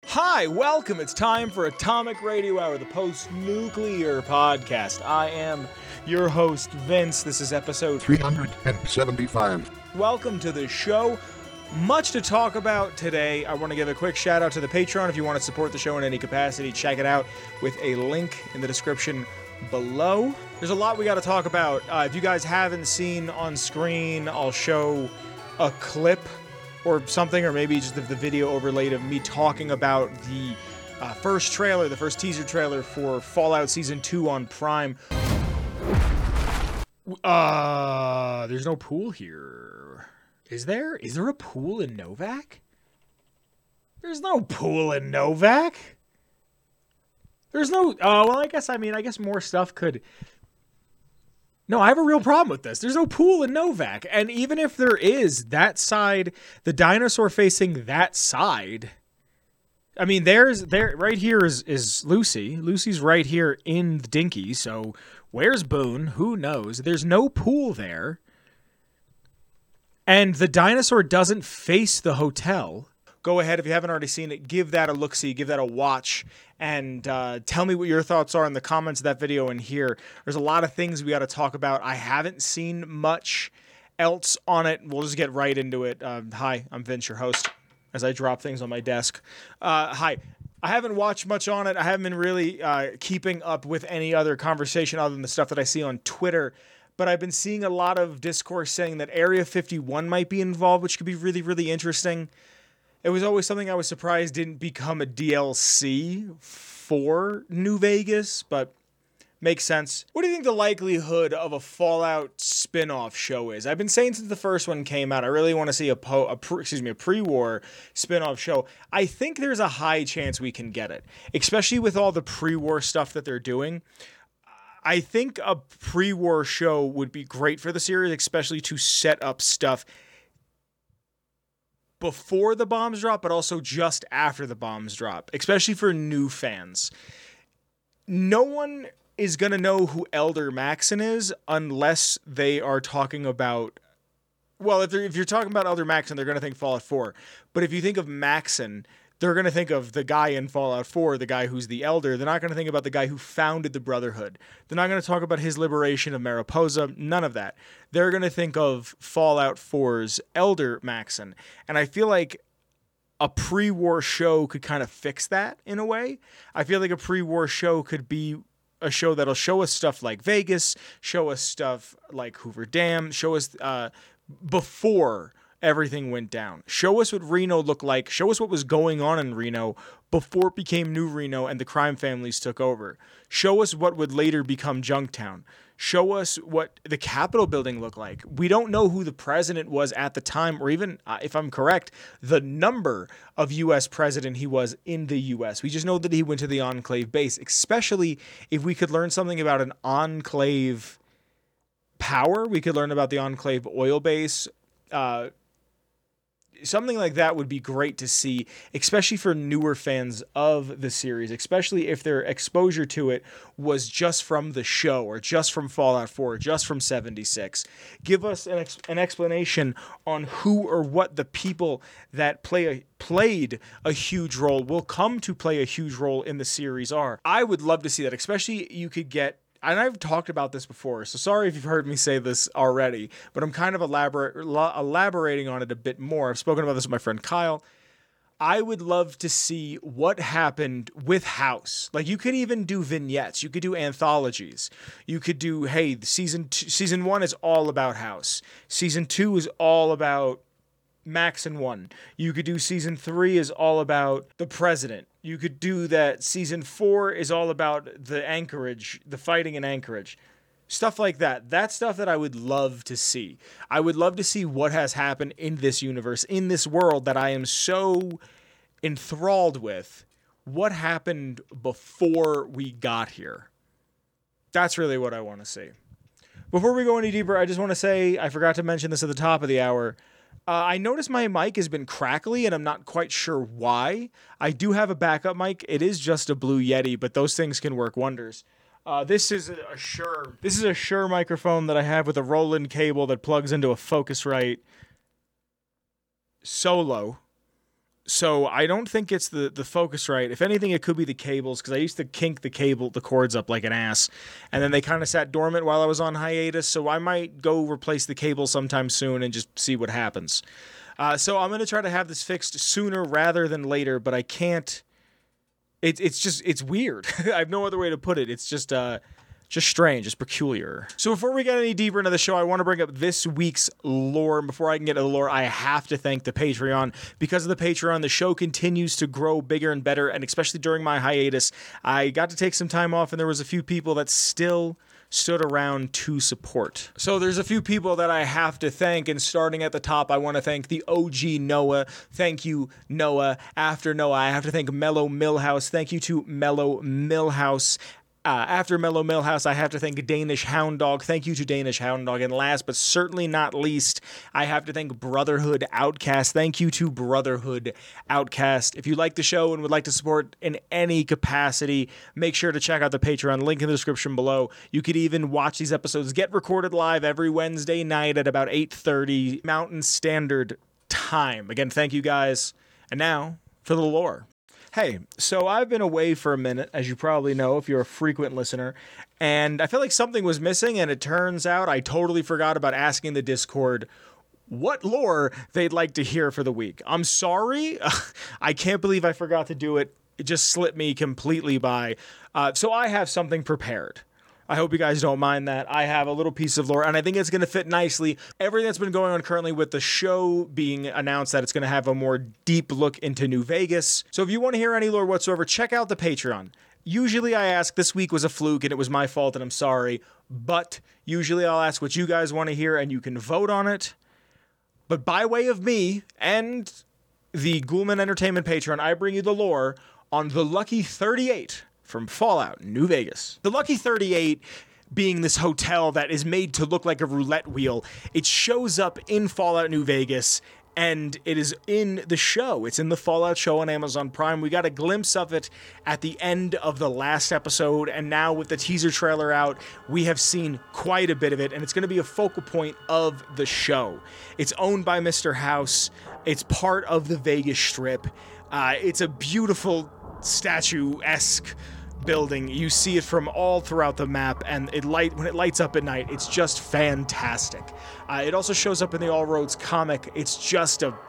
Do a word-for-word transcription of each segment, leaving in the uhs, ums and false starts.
Hi, welcome. It's time for Atomic Radio Hour, the post-nuclear podcast. I am your host, Vince. This is episode three hundred seventy-five. Welcome to the show. Much to talk about today. I want to give a quick shout out to the Patreon. If you want to support the show in any capacity, check it out with a link in the description below. There's a lot we got to talk about. Uh, if you guys haven't seen on screen, I'll show a clip or something, or maybe just the, the video overlaid of me talking about the uh, first trailer, the first teaser trailer for Fallout Season two on Prime. Uh, there's no pool here. Is there? Is there a pool in Novak? There's no pool in Novak. There's no... Oh, well, I guess, I mean, I guess more stuff could... No, I have a real problem with this. There's no pool in Novak. And even if there is, that side, the dinosaur facing that side, I mean, there's, there, right here is, is Lucy. Lucy's right here in the Dinky. So where's Boone? Who knows? There's no pool there. And the dinosaur doesn't face the hotel. Go ahead, if you haven't already seen it, give that a look-see, give that a watch, and uh, tell me what your thoughts are in the comments of that video in here. There's a lot of things we got to talk about. I haven't seen much else on it. We'll just get right into it. Uh, hi, I'm Vince, your host, as I drop things on my desk. Uh, hi. I haven't watched much on it. I haven't been really uh, keeping up with any other conversation other than the stuff that I see on Twitter. But I've been seeing a lot of discourse saying that Area fifty-one might be involved, which could be really, really interesting. It was always something I was surprised didn't become a D L C for New Vegas, but makes sense. What do you think the likelihood of a Fallout spin-off show is? I've been saying since the first one came out, I really want to see a, po- a pre- excuse me, a pre-war spin-off show. I think there's a high chance we can get it, especially with all the pre-war stuff that they're doing. I think a pre-war show would be great for the series, especially to set up stuff before the bombs drop, but also just after the bombs drop, especially for new fans. No one is going to know who Elder Maxon is unless they are talking about... Well, if, if you're talking about Elder Maxon, they're going to think Fallout four. But if you think of Maxon, they're going to think of the guy in Fallout four, the guy who's the Elder. They're not going to think about the guy who founded the Brotherhood. They're not going to talk about his liberation of Mariposa. None of that. They're going to think of Fallout four's Elder Maxon. And I feel like a pre-war show could kind of fix that in a way. I feel like a pre-war show could be a show that'll show us stuff like Vegas, show us stuff like Hoover Dam, show us uh, before everything went down. Show us what Reno looked like. Show us what was going on in Reno before it became New Reno and the crime families took over. Show us what would later become Junktown. Show us what the Capitol building looked like. We don't know who the president was at the time, or even, uh, if I'm correct, the number of U S president he was in the U S. We just know that he went to the Enclave base, especially if we could learn something about an Enclave power. We could learn about the Enclave oil base. Uh, Something like that would be great to see, especially for newer fans of the series, especially if their exposure to it was just from the show or just from Fallout four, or just from seventy-six. Give us an, ex- an explanation on who or what the people that play a, played a huge role, will come to play a huge role in the series are. I would love to see that, especially you could get... And I've talked about this before, so sorry if you've heard me say this already, but I'm kind of elaborate, elaborating on it a bit more. I've spoken about this with my friend Kyle. I would love to see what happened with House. Like, you could even do vignettes. You could do anthologies. You could do, hey, season two, season one is all about House. Season two is all about Maxon one. You could do season three is all about the president. You could do that. Season four is all about the Anchorage, the fighting in Anchorage. Stuff like that. That's stuff that I would love to see. I would love to see what has happened in this universe, in this world that I am so enthralled with. What happened before we got here? That's really what I want to see. Before we go any deeper, I just want to say, I forgot to mention this at the top of the hour. Uh, I noticed my mic has been crackly, and I'm not quite sure why. I do have a backup mic. It is just a Blue Yeti, but those things can work wonders. Uh, this is a Shure. This is a Shure microphone that I have with a Roland cable that plugs into a Focusrite Solo. So I don't think it's the, the Focusrite. If anything, it could be the cables, because I used to kink the cable, the cords up like an ass, and then they kind of sat dormant while I was on hiatus, so I might go replace the cable sometime soon and just see what happens. Uh, so I'm going to try to have this fixed sooner rather than later, but I can't... It, it's just, it's weird. I have no other way to put it. It's just... Uh, Just strange, just peculiar. So before we get any deeper into the show, I want to bring up this week's lore. And before I can get to the lore, I have to thank the Patreon. Because of the Patreon, the show continues to grow bigger and better. And especially during my hiatus, I got to take some time off, and there was a few people that still stood around to support. So there's a few people that I have to thank, and starting at the top, I want to thank the O G Noah. Thank you, Noah. After Noah, I have to thank Mellow Millhouse. Thank you to Mellow Millhouse. Uh, after Mellow Millhouse, I have to thank Danish Hound Dog. Thank you to Danish Hound Dog. And last but certainly not least, I have to thank Brotherhood Outcast. Thank you to Brotherhood Outcast. If you like the show and would like to support in any capacity, make sure to check out the Patreon. Link in the description below. You could even watch these episodes get recorded live every Wednesday night at about eight thirty Mountain Standard Time. Again, thank you guys. And now for the lore. Hey, so I've been away for a minute, as you probably know if you're a frequent listener, and I feel like something was missing, and it turns out I totally forgot about asking the Discord what lore they'd like to hear for the week. I'm sorry. I can't believe I forgot to do it. It just slipped me completely by. Uh, so I have something prepared. I hope you guys don't mind that. I have a little piece of lore, and I think it's going to fit nicely. Everything that's been going on currently with the show being announced that it's going to have a more deep look into New Vegas. So if you want to hear any lore whatsoever, check out the Patreon. Usually I ask, this week was a fluke and it was my fault and I'm sorry, but usually I'll ask what you guys want to hear and you can vote on it. But by way of me and the Ghoulman Entertainment Patreon, I bring you the lore on the Lucky thirty-eight from Fallout New Vegas. The Lucky thirty-eight being this hotel that is made to look like a roulette wheel. It shows up in Fallout New Vegas, and it is in the show. It's in the Fallout show on Amazon Prime. We got a glimpse of it at the end of the last episode, and now with the teaser trailer out, we have seen quite a bit of it, and it's going to be a focal point of the show. It's owned by Mister House. It's part of the Vegas Strip. Uh, it's a beautiful statue-esque building. You see it from all throughout the map, and it light when it lights up at night, it's just fantastic. Uh, it also shows up in the All Roads comic. It's just a...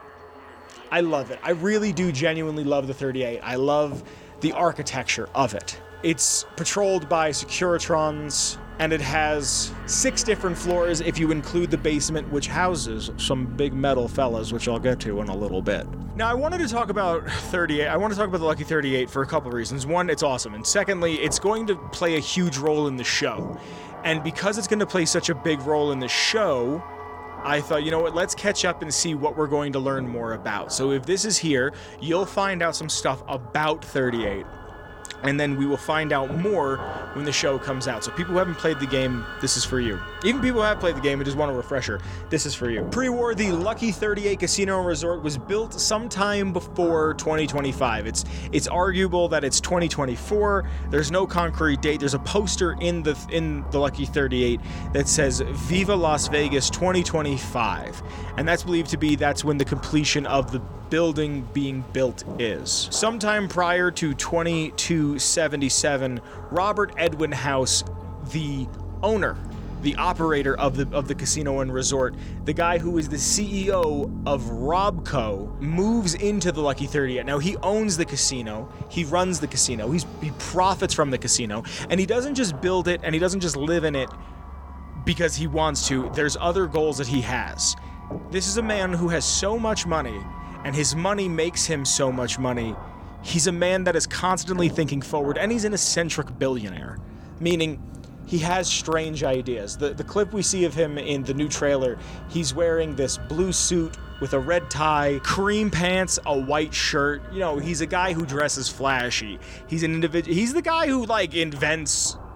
I love it. I really do genuinely love the thirty-eight. I love the architecture of it. It's patrolled by Securitrons, and it has six different floors if you include the basement, which houses some big metal fellas, which I'll get to in a little bit. Now, I wanted to talk about thirty-eight. I want to talk about the Lucky thirty-eight for a couple of reasons. One, it's awesome. And secondly, it's going to play a huge role in the show. And because it's going to play such a big role in the show, I thought, you know what, let's catch up and see what we're going to learn more about. So if this is here, you'll find out some stuff about thirty-eight. And then we will find out more when the show comes out. So people who haven't played the game, this is for you. Even people who have played the game and just want a refresher, this is for you. Pre-war, the Lucky thirty-eight Casino and Resort was built sometime before twenty twenty-five. It's it's arguable that it's twenty twenty-four. There's no concrete date. There's a poster in the in the Lucky thirty-eight that says Viva Las Vegas twenty twenty-five. And that's believed to be that's when the completion of the building being built is. Sometime prior to twenty-two seventy-seven, Robert Edwin House, the owner, the operator of the of the casino and resort, the guy who is the C E O of Robco, moves into the Lucky thirty-eight. Now, he owns the casino, he runs the casino, he's, he profits from the casino, and he doesn't just build it and he doesn't just live in it because he wants to. There's other goals that he has. This is a man who has so much money, and his money makes him so much money. He's a man that is constantly thinking forward, and he's an eccentric billionaire, meaning he has strange ideas. The the clip we see of him in the new trailer, he's wearing this blue suit with a red tie, cream pants, a white shirt. You know, he's a guy who dresses flashy. He's an individual. He's the guy who, like, invents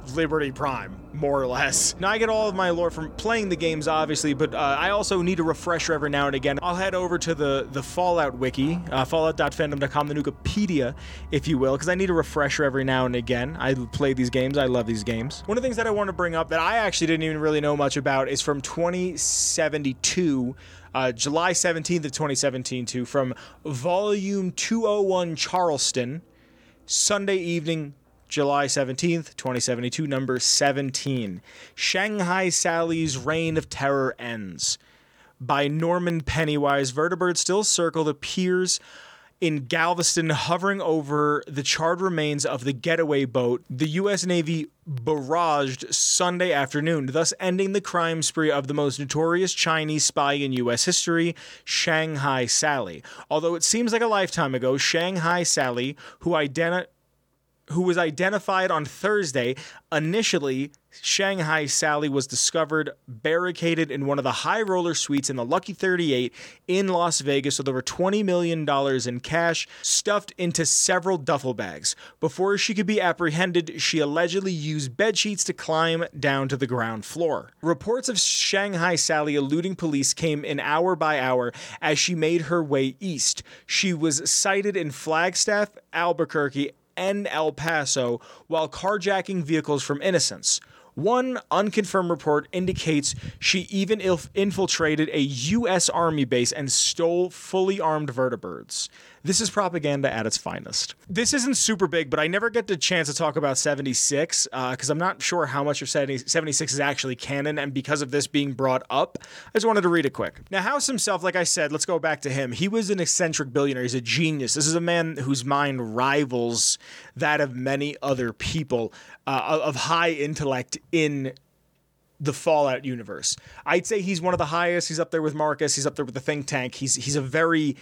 Liberty Prime, more or less. Now, I get all of my lore from playing the games, obviously, but uh, I also need a refresher every now and again. I'll head over to the, the Fallout wiki, uh, fallout dot fandom dot com, the Nukapedia, if you will, because I need a refresher every now and again. I play these games. I love these games. One of the things that I want to bring up that I actually didn't even really know much about is from twenty seventy-two, uh, July seventeenth of twenty seventeen, too, from Volume two oh one Charleston, Sunday evening, July seventeenth, twenty seventy-two, number seventeen. Shanghai Sally's Reign of Terror Ends. By Norman Pennywise. Vertibirds still circle the piers in Galveston, hovering over the charred remains of the getaway boat the U S Navy barraged Sunday afternoon, thus ending the crime spree of the most notorious Chinese spy in U S history, Shanghai Sally. Although it seems like a lifetime ago, Shanghai Sally, who identi- who was identified on Thursday. Initially, Shanghai Sally was discovered barricaded in one of the high roller suites in the Lucky thirty-eight in Las Vegas with over twenty million dollars in cash stuffed into several duffel bags. Before she could be apprehended, she allegedly used bedsheets to climb down to the ground floor. Reports of Shanghai Sally eluding police came in hour by hour as she made her way east. She was sighted in Flagstaff, Albuquerque, and El Paso while carjacking vehicles from innocents. One unconfirmed report indicates she even ilf- infiltrated a U S Army base and stole fully armed vertibirds. This is propaganda at its finest. This isn't super big, but I never get the chance to talk about seventy-six because uh, I'm not sure how much of seventy-six is actually canon, and because of this being brought up, I just wanted to read it quick. Now, House himself, like I said, let's go back to him. He was an eccentric billionaire. He's a genius. This is a man whose mind rivals that of many other people uh, of high intellect in the Fallout universe. I'd say he's one of the highest. He's up there with Marcus. He's up there with the think tank. He's he's a very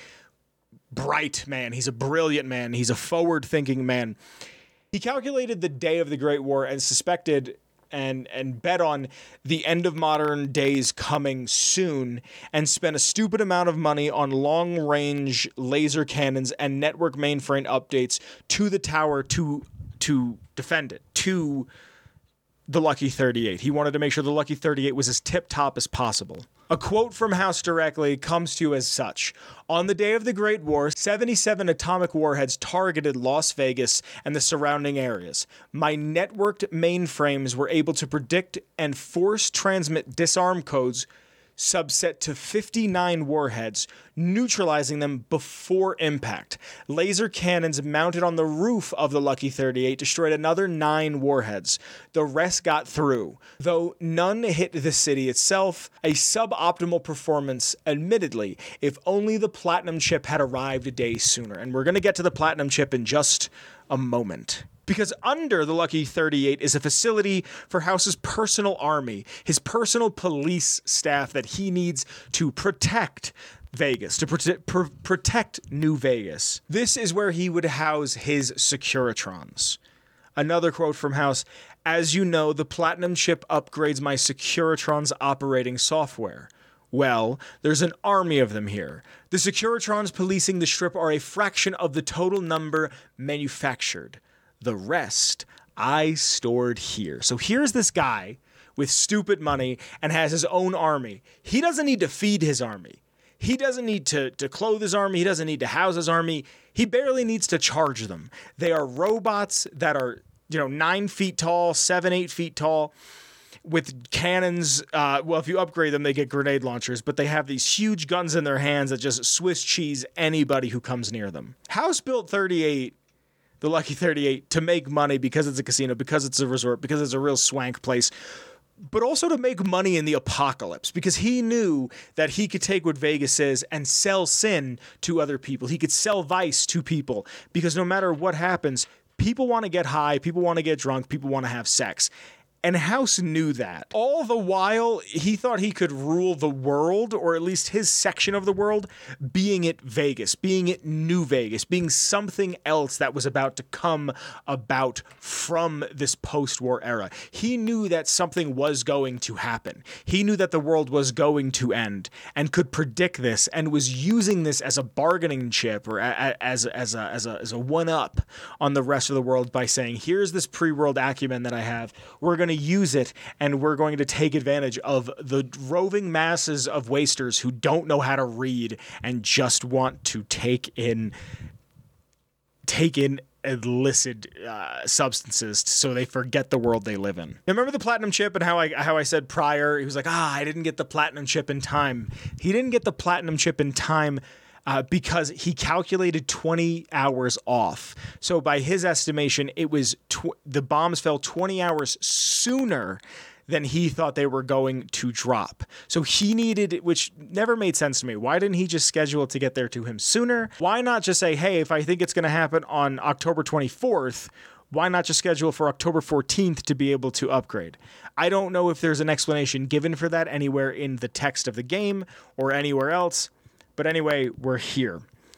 bright man. He's a brilliant man. He's a forward-thinking man. He calculated the day of the Great War and suspected and and bet on the end of modern days coming soon, and spent a stupid amount of money on long-range laser cannons and network mainframe updates to the tower to to defend it, to the Lucky thirty-eight. He wanted to make sure the Lucky thirty-eight was as tip-top as possible. A quote from House directly comes to you as such. On the day of the Great War, seventy-seven atomic warheads targeted Las Vegas and the surrounding areas. My networked mainframes were able to predict and force transmit disarm codes subset to fifty-nine warheads, neutralizing them before impact. Laser cannons mounted on the roof of the Lucky thirty-eight destroyed another nine warheads. The rest got through, though none hit the city itself. A suboptimal performance, admittedly, if only the platinum chip had arrived a day sooner. And we're going to get to the platinum chip in just a moment. Because under the Lucky thirty-eight is a facility for House's personal army, his personal police staff that he needs to protect Vegas, to prote- pr- protect New Vegas. This is where he would house his Securitrons. Another quote from House: as you know, the Platinum chip upgrades my Securitron's operating software. Well, there's an army of them here. The Securitrons policing the Strip are a fraction of the total number manufactured. The rest I stored here. So here's this guy with stupid money and has his own army. He doesn't need to feed his army. He doesn't need to, to clothe his army. He doesn't need to house his army. He barely needs to charge them. They are robots that are, you know, nine feet tall, seven, eight feet tall, with cannons. Uh, well, if you upgrade them, they get grenade launchers, but they have these huge guns in their hands that just Swiss cheese anybody who comes near them. House built thirty-eight, the Lucky thirty-eight, to make money because it's a casino, because it's a resort, because it's a real swank place, but also to make money in the apocalypse, because he knew that he could take what Vegas is and sell sin to other people. He could sell vice to people, because no matter what happens, people want to get high, people want to get drunk, people want to have sex. And House knew that. All the while, he thought he could rule the world, or at least his section of the world, being it Vegas, being it New Vegas, being something else that was about to come about from this post-war era. He knew that something was going to happen. He knew that the world was going to end and could predict this and was using this as a bargaining chip or a, a, as, as, a, as, a, as a one-up on the rest of the world by saying, here's this pre-world acumen that I have. We're going to use it, and we're going to take advantage of the roving masses of wasters who don't know how to read and just want to take in take in illicit uh, substances so they forget the world they live in. Now, remember the platinum chip and how I how I said prior, he was like, ah, I didn't get the platinum chip in time. He didn't get the platinum chip in time Uh, because he calculated twenty hours off. So by his estimation, it was tw- the bombs fell twenty hours sooner than he thought they were going to drop. So he needed, which never made sense to me. Why didn't he just schedule it to get there to him sooner? Why not just say, hey, if I think it's going to happen on October twenty-fourth, why not just schedule for October fourteenth to be able to upgrade? I don't know if there's an explanation given for that anywhere in the text of the game or anywhere else. But anyway, we're here.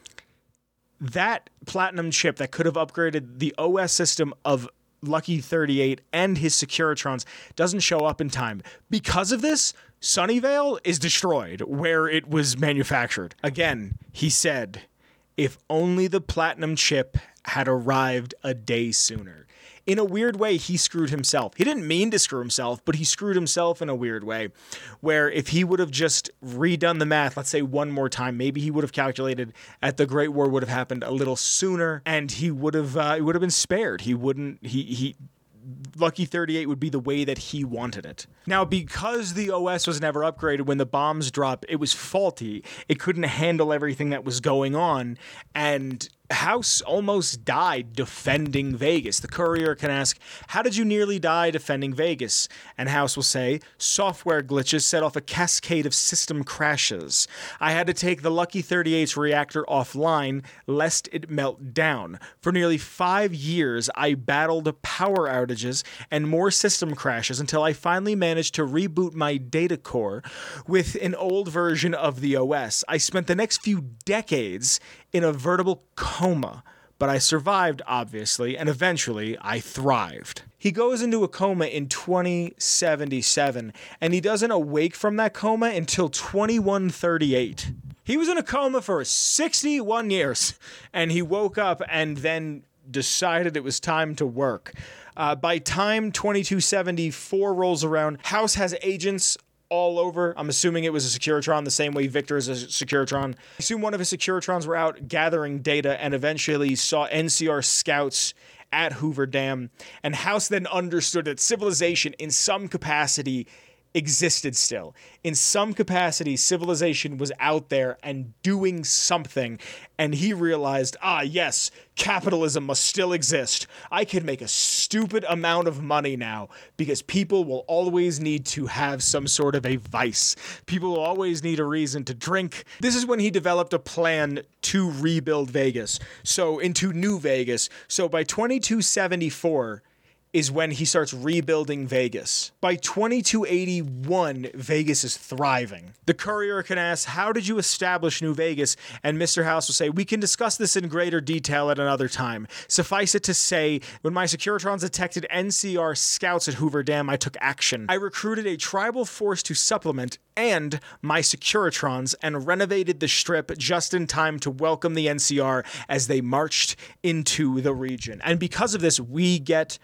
That platinum chip that could have upgraded the O S system of Lucky thirty-eight and his Securitrons doesn't show up in time. Because of this, Sunnyvale is destroyed where it was manufactured. Again, he said, if only the platinum chip had arrived a day sooner. In a weird way, he screwed himself. He didn't mean to screw himself, but he screwed himself in a weird way, where if he would have just redone the math, let's say one more time, maybe he would have calculated at the Great War would have happened a little sooner, and he would have uh, he would have been spared. He wouldn't. He he. Lucky thirty-eight would be the way that he wanted it. Now, because the O S was never upgraded, when the bombs dropped, it was faulty. It couldn't handle everything that was going on, and House almost died defending Vegas. The courier can ask, how did you nearly die defending Vegas? And House will say, software glitches set off a cascade of system crashes. I had to take the Lucky thirty-eight's reactor offline lest it melt down. For nearly five years, I battled power outages and more system crashes until I finally managed to reboot my data core with an old version of the O S. I spent the next few decades in a veritable coma, but I survived, obviously, and eventually I thrived. He goes into a coma in twenty seventy-seven, and he doesn't awake from that coma until twenty-one thirty-eight. He was in a coma for sixty-one years, and he woke up and then decided it was time to work. Uh, by time twenty-two seventy-four rolls around, House has agents all over. I'm assuming it was a Securitron the same way Victor is a Securitron. I assume one of his Securitrons were out gathering data and eventually saw N C R scouts at Hoover Dam. And House then understood that civilization in some capacity existed still. In some capacity, civilization was out there and doing something, and he realized, ah, yes, capitalism must still exist. I can make a stupid amount of money now because people will always need to have some sort of a vice. People will always need a reason to drink. This is when he developed a plan to rebuild Vegas, so into New Vegas. So by twenty-two seventy-four, is when he starts rebuilding Vegas. By twenty-two eighty-one, Vegas is thriving. The courier can ask, how did you establish New Vegas? And Mister House will say, we can discuss this in greater detail at another time. Suffice it to say, when my Securitrons detected N C R scouts at Hoover Dam, I took action. I recruited a tribal force to supplement and my Securitrons and renovated the strip just in time to welcome the N C R as they marched into the region. And because of this, we get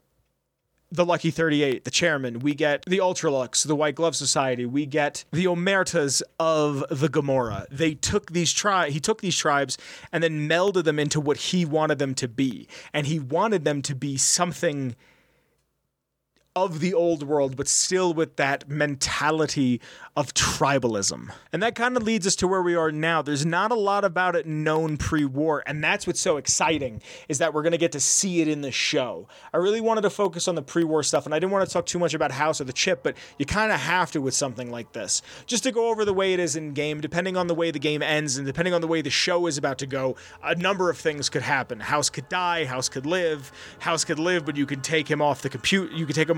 the Lucky thirty-eight, the chairman, we get the Ultralux, the White Glove Society, we get the Omertas of the Gomorrah. They took these tri- he took these tribes and then melded them into what he wanted them to be. And he wanted them to be something of the old world, but still with that mentality of tribalism. And that kind of leads us to where we are now. There's not a lot about it known pre-war, and that's what's so exciting, is that we're going to get to see it in the show. I really wanted to focus on the pre-war stuff, and I didn't want to talk too much about House or the chip, but you kind of have to with something like this. Just to go over the way it is in game, depending on the way the game ends, and depending on the way the show is about to go, a number of things could happen. House could die, House could live, House could live, but you could take him off the compute, you could take him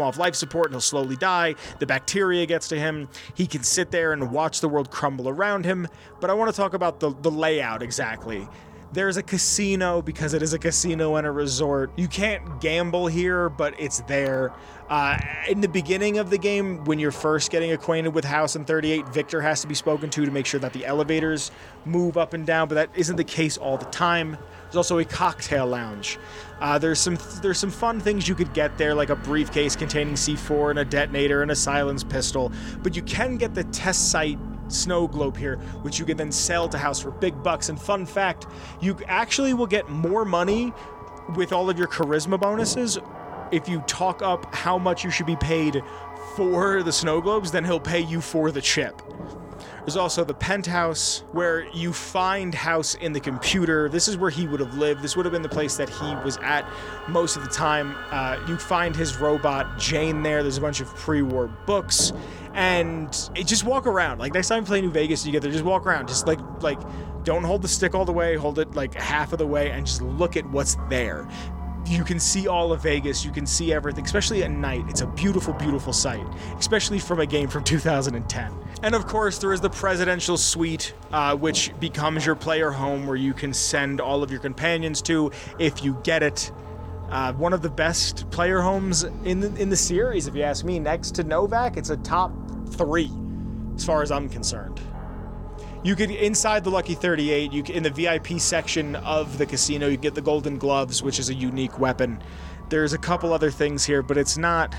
him off life support and he'll slowly die. The bacteria gets to him. He can sit there and watch the world crumble around him. But I want to talk about the, the layout exactly. There's a casino because it is a casino and a resort. You can't gamble here, but it's there. Uh, in the beginning of the game, when you're first getting acquainted with House and thirty-eight, Victor has to be spoken to to make sure that the elevators move up and down, but that isn't the case all the time. There's also a cocktail lounge. Uh, there's some there's some fun things you could get there, like a briefcase containing C four and a detonator and a silenced pistol, but you can get the test site snow globe here, which you can then sell to House for big bucks. And fun fact, you actually will get more money with all of your charisma bonuses if you talk up how much you should be paid for the snow globes than he'll pay you for the chip. There's also the penthouse, where you find House in the computer. This is where he would have lived. This would have been the place that he was at most of the time. Uh, you find his robot, Jane, there. There's a bunch of pre-war books. And it, just walk around. Like, next time you play New Vegas, you get there, just walk around. Just, like, like, don't hold the stick all the way. Hold it, like, half of the way, and just look at what's there. You can see all of Vegas. You can see everything, especially at night. It's a beautiful, beautiful sight, especially from a game from two thousand ten. And of course, there is the presidential suite, uh, which becomes your player home, where you can send all of your companions to if you get it. Uh, one of the best player homes in the, in the series, if you ask me. Next to Novak, it's a top three, as far as I'm concerned. You could, inside the Lucky thirty-eight, you in the V I P section of the casino, you get the Golden Gloves, which is a unique weapon. There's a couple other things here, but it's not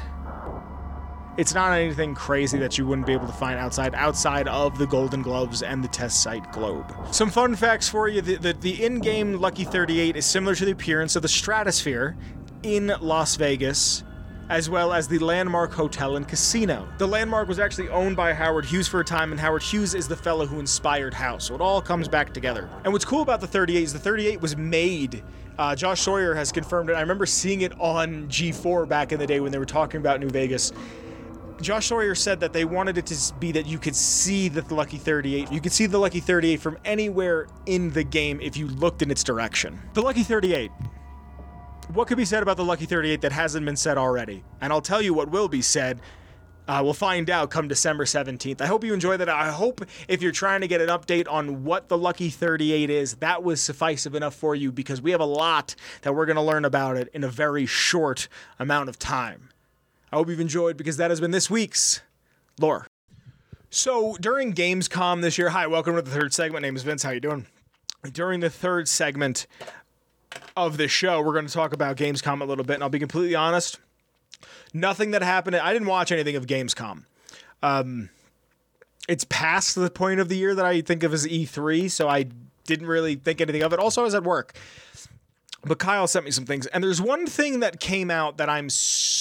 it's not anything crazy that you wouldn't be able to find outside outside of the Golden Gloves and the test site globe. Some fun facts for you. The, the, the in-game Lucky thirty-eight is similar to the appearance of the Stratosphere in Las Vegas, as well as the Landmark Hotel and Casino. The Landmark was actually owned by Howard Hughes for a time, and Howard Hughes is the fellow who inspired House, so it all comes back together. And what's cool about the thirty-eight is the thirty-eight was made, uh, Josh Sawyer has confirmed it. I remember seeing it on G four back in the day when they were talking about New Vegas. Josh Sawyer said that they wanted it to be that you could see the Lucky thirty-eight. You could see the Lucky thirty-eight from anywhere in the game if you looked in its direction. The Lucky thirty-eight. What could be said about the Lucky thirty-eight that hasn't been said already? And I'll tell you what will be said. Uh, we'll find out come December seventeenth. I hope you enjoy that. I hope if you're trying to get an update on what the Lucky thirty-eight is, that was suffice enough for you, because we have a lot that we're going to learn about it in a very short amount of time. I hope you've enjoyed, because that has been this week's Lore. So during Gamescom this year, hi, welcome to the third segment. My name is Vince. How you doing? During the third segment of this show, we're going to talk about Gamescom a little bit, and I'll be completely honest, nothing that happened, I didn't watch anything of Gamescom. Um, it's past the point of the year that I think of as E three, so I didn't really think anything of it. Also, I was at work, but Kyle sent me some things, and there's one thing that came out that I'm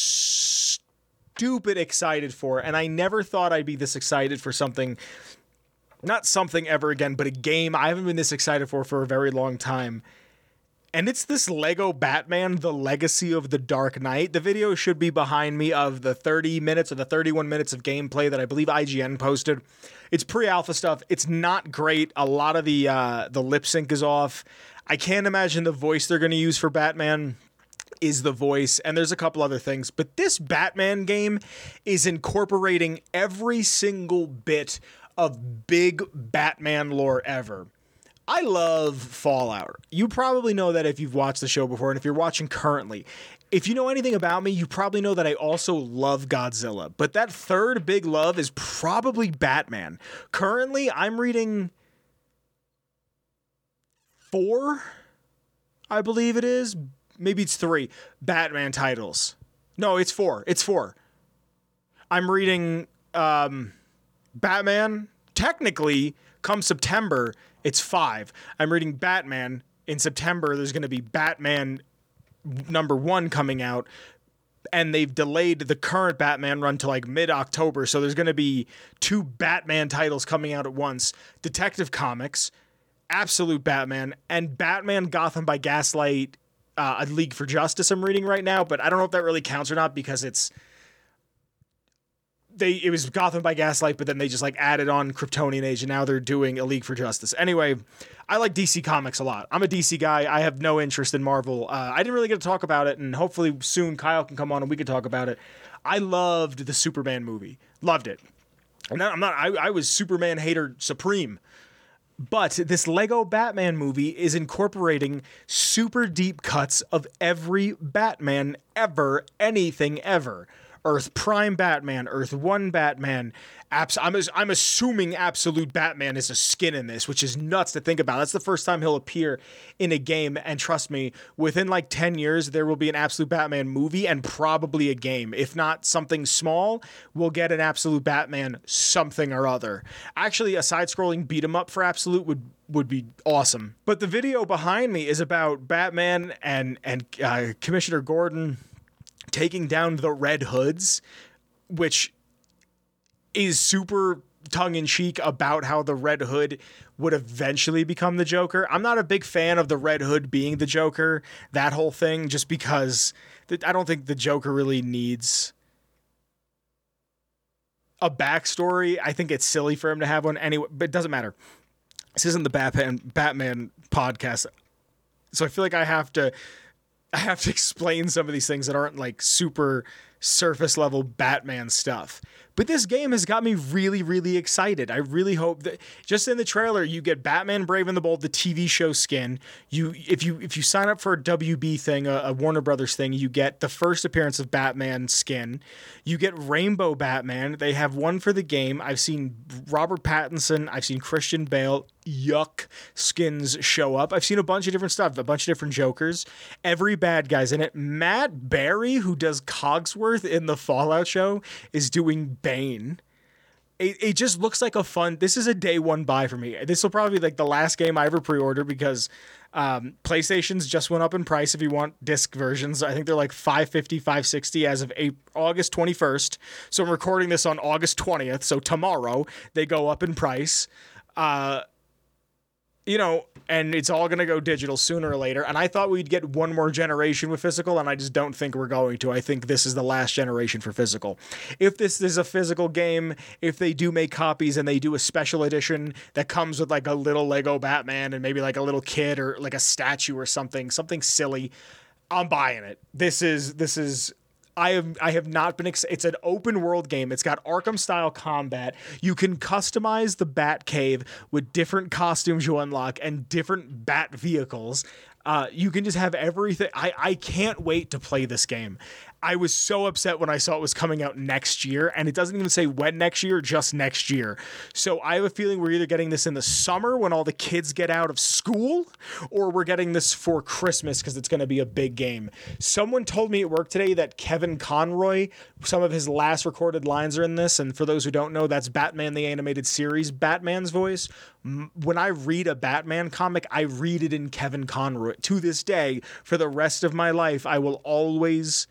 stupid excited for, and I never thought I'd be this excited for something, not something ever again, but a game I haven't been this excited for for a very long time. And it's this Lego Batman, The Legacy of the Dark Knight. The video should be behind me of the thirty minutes or the thirty-one minutes of gameplay that I believe I G N posted. It's pre-alpha stuff. It's not great. A lot of the uh, the lip sync is off. I can't imagine the voice they're going to use for Batman is the voice, and there's a couple other things. But this Batman game is incorporating every single bit of big Batman lore ever. I love Fallout. You probably know that if you've watched the show before, and if you're watching currently. If you know anything about me, you probably know that I also love Godzilla. But that third big love is probably Batman. Currently, I'm reading four, I believe it is. Maybe it's three Batman titles. No, it's four. It's four. I'm reading um, Batman. Technically, come September, it's five. I'm reading Batman. In September, there's going to be Batman number one coming out, and they've delayed the current Batman run to like mid-October, so there's going to be two Batman titles coming out at once. Detective Comics, Absolute Batman, and Batman Gotham by Gaslight, uh, A League for Justice I'm reading right now, but I don't know if that really counts or not, because it's they it was Gotham by Gaslight, but then they just like added on Kryptonian Age, and now they're doing A League for Justice. Anyway, I like D C Comics a lot. I'm a D C guy. I have no interest in Marvel. Uh, I didn't really get to talk about it, and hopefully soon Kyle can come on and we can talk about it. I loved the Superman movie. Loved it. And I'm not. I, I was Superman hater supreme. But this Lego Batman movie is incorporating super deep cuts of every Batman ever, anything ever. Earth Prime Batman, Earth One Batman. Abs- I'm, I'm assuming Absolute Batman is a skin in this, which is nuts to think about. That's the first time he'll appear in a game, and trust me, within like ten years, there will be an Absolute Batman movie and probably a game. If not something small, we'll get an Absolute Batman something or other. Actually, a side-scrolling beat-em-up for Absolute would would be awesome. But the video behind me is about Batman and, and uh, Commissioner Gordon taking down the Red Hoods, which is super tongue-in-cheek about how the Red Hood would eventually become the Joker. I'm not a big fan of the Red Hood being the Joker, that whole thing, just because th- I don't think the Joker really needs a backstory. I think it's silly for him to have one anyway, but it doesn't matter. This isn't the Batman, Batman podcast, so I feel like I have to I have to explain some of these things that aren't like super surface level Batman stuff. But this game has got me really, really excited. I really hope that just in the trailer, you get Batman Brave and the Bold, the T V show skin. You, if you if you sign up for a W B thing, a, a Warner Brothers thing, you get the first appearance of Batman skin. You get Rainbow Batman. They have one for the game. I've seen Robert Pattinson. I've seen Christian Bale. Yuck skins show up. I've seen a bunch of different stuff, a bunch of different Jokers. Every bad guy's in it. Matt Berry, who does Cogsworth in the Fallout show, is doing Bane. It, it just looks like a fun... This is a day one buy for me. This will probably be like the last game I ever pre-order because um, PlayStations just went up in price if you want disc versions. I think they're like five fifty, five sixty as of April, August twenty-first. So I'm recording this on August twentieth. So tomorrow they go up in price. Uh... You know, and it's all going to go digital sooner or later. And I thought we'd get one more generation with physical, and I just don't think we're going to. I think this is the last generation for physical. If this is a physical game, if they do make copies and they do a special edition that comes with like a little Lego Batman and maybe like a little kid or like a statue or something, something silly, I'm buying it. This is, this is... I have I have not been ex- it's an open world game. It's got Arkham style combat. You can customize the Bat Cave with different costumes you unlock and different Bat vehicles. Uh, you can just have everything. I, I can't wait to play this game. I was so upset when I saw it was coming out next year, and it doesn't even say when next year, just next year. So I have a feeling we're either getting this in the summer when all the kids get out of school, or we're getting this for Christmas because it's going to be a big game. Someone told me at work today that Kevin Conroy, some of his last recorded lines are in this, and for those who don't know, that's Batman the Animated Series, Batman's voice. When I read a Batman comic, I read it in Kevin Conroy. To this day, for the rest of my life, I will always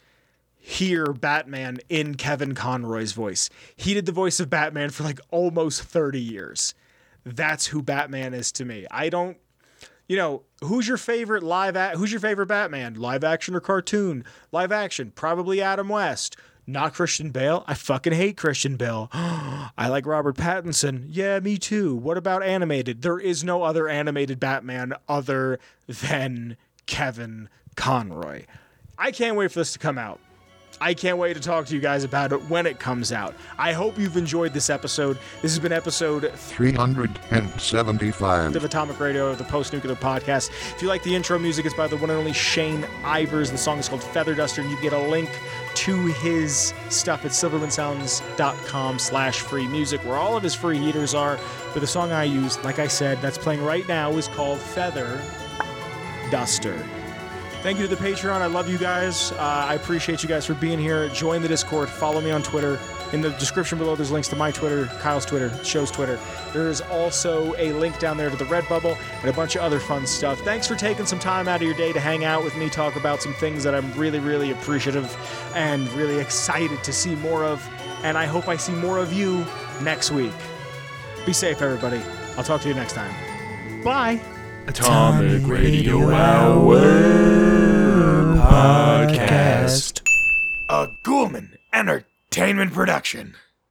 hear Batman in Kevin Conroy's voice. He did the voice of Batman for like almost thirty years. That's who Batman is to me. I don't, you know, who's your favorite live, a- who's your favorite Batman? Live action or cartoon? Live action, probably Adam West. Not Christian Bale. I fucking hate Christian Bale. I like Robert Pattinson. Yeah, me too. What about animated? There is no other animated Batman other than Kevin Conroy. I can't wait for this to come out. I can't wait to talk to you guys about it when it comes out. I hope you've enjoyed this episode. This has been episode three hundred seventy-five of Atomic Radio, the post-nuclear podcast. If you like the intro music, it's by the one and only Shane Ivers. The song is called Feather Duster, and you get a link to his stuff at silvermansounds.com slash free music, where all of his free heaters are. But the song I used, like I said, that's playing right now, is called Feather Duster. Thank you to the Patreon. I love you guys. Uh, I appreciate you guys for being here. Join the Discord. Follow me on Twitter. In the description below, there's links to my Twitter, Kyle's Twitter, show's Twitter. There is also a link down there to the Redbubble and a bunch of other fun stuff. Thanks for taking some time out of your day to hang out with me, talk about some things that I'm really, really appreciative and really excited to see more of. And I hope I see more of you next week. Be safe, everybody. I'll talk to you next time. Bye. Atomic Radio Hour Podcast. A Ghoulman Entertainment production.